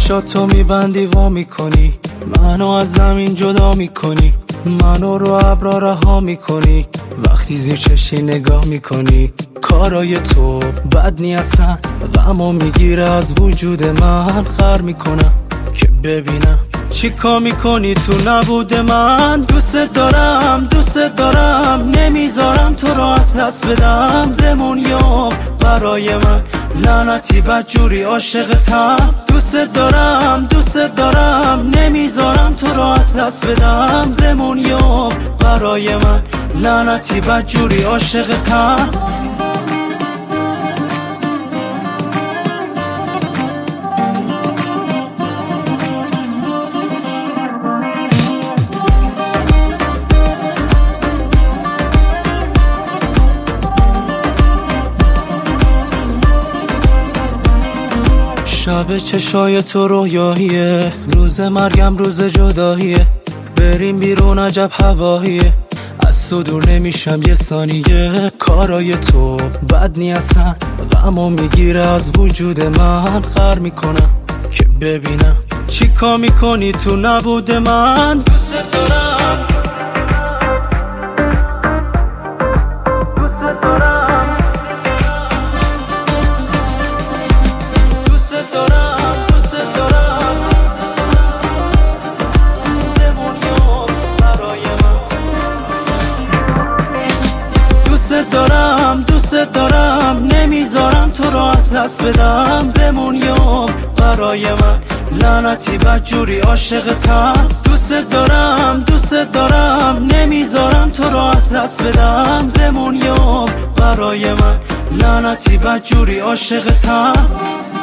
چشاتو میبندی وا میکنی، منو از زمین جدا میکنی، منو رو ابرا رها میکنی، وقتی زیر چشی نگاه میکنی. کارای تو بد نی اصلا، غمو میگیره از وجود من. خر میکنم که ببینم چی کار میکنی تو نبود من. دوست دارم نمیذارم تو رو از دست بدم. بمون یا برای من لعنتی بدجوری عاشقتم. دوست دارم نمیذارم تو رو از دست بدم. بمون یا برای من لعنتی بدجوری عاشقتم. شب چشای تو رویاهیه، روز مرگم روز جداییه. بریم بیرون عجب هواییه، از تو دور نمیشم یه ثانیه. کارای تو بد نی اصلا، غمو میگیره از وجود من. خر میکنم که ببینم چی کار میکنی تو نبود من. دوست دارم دوست دارم نمیذارم تو رو از دست بدم. بمون یا برای من لعنتی بدجوری عاشقتم. دوست دارم نمیذارم تو رو از دست بدم. بمون یا برای من لعنتی بدجوری عاشقتم.